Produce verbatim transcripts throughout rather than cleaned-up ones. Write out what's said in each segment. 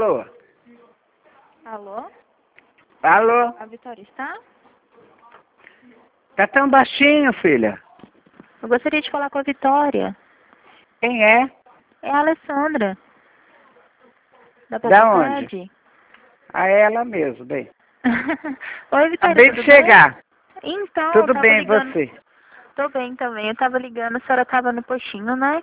Alô? Alô? Alô? A Vitória está? Tá tão baixinho, filha. Eu gostaria de falar com a Vitória. Quem é? É a Alessandra. Da Da onde? Popocred. A ela mesmo, bem. Oi, Vitória, Acabei tudo de chegar. bem? Então, eu Tudo tava bem, e ligando. você? Tô bem também. Eu tava ligando, a senhora tava no postinho, né?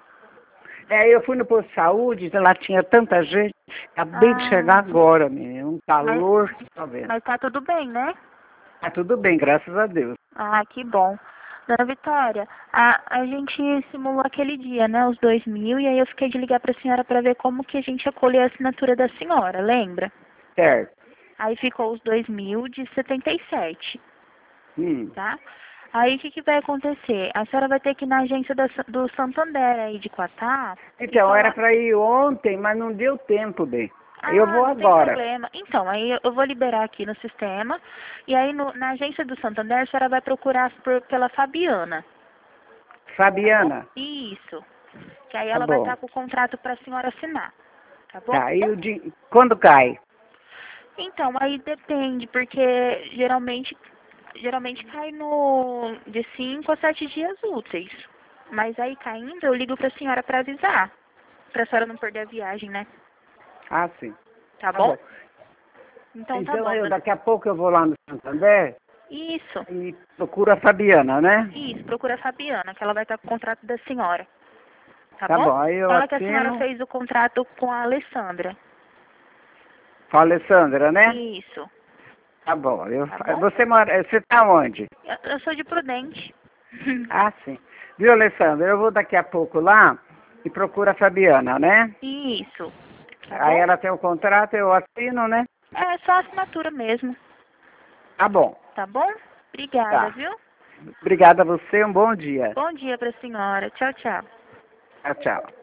É, eu fui no posto de saúde, lá tinha tanta gente. Acabei de chegar Ah, agora, menino. Um mas, calor, tá vendo? mas tá tudo bem, né? Tá tudo bem, graças a Deus. Ah, que bom. Dona Vitória, a, a gente simulou aquele dia, né, os dois mil, e aí eu fiquei de ligar para a senhora para ver como que a gente ia colher a assinatura da senhora, lembra? Certo. Aí ficou os dois mil de setenta e sete, Hum. tá? Aí o que, que vai acontecer? A senhora vai ter que ir na agência da, do Santander aí de Quatá e Então, era falar... para ir ontem, mas não deu tempo, bem. Eu Ah, vou não tem agora. problema. Então, aí eu eu vou liberar aqui no sistema, e aí no, na agência do Santander a senhora vai procurar por, pela Fabiana. Fabiana? Isso. Que aí Tá ela vai bom. estar com o contrato para a senhora assinar. Tá bom? Tá, e o din... quando cai? Então, aí depende, porque geralmente, geralmente cai no de cinco a sete dias úteis. Mas aí caindo, eu ligo para a senhora para avisar. Para a senhora não perder a viagem, né? Ah, sim. Tá Tá bom? bom. Então tá Então, bom, eu dona. daqui a pouco eu vou lá no Santander Isso. e procuro a Fabiana, né? Isso, procura a Fabiana, que ela vai estar com o contrato da senhora. Tá Tá bom? bom, aí eu Fala que a senhora assino fez o contrato com a Alessandra. com a Alessandra, né? Isso. Tá bom. Eu... Tá bom? Você mora... Você tá onde? Eu, eu sou de Prudente. Ah, sim. Viu, Alessandra? Eu vou daqui a pouco lá e procuro a Fabiana, né? Isso. Tá Aí bom? ela tem o contrato, eu assino, né? É só assinatura mesmo. Tá bom. Tá bom? Obrigada, Tá. viu? Obrigada a você, um bom dia. Bom dia pra senhora. Tchau, tchau. Tchau, tchau.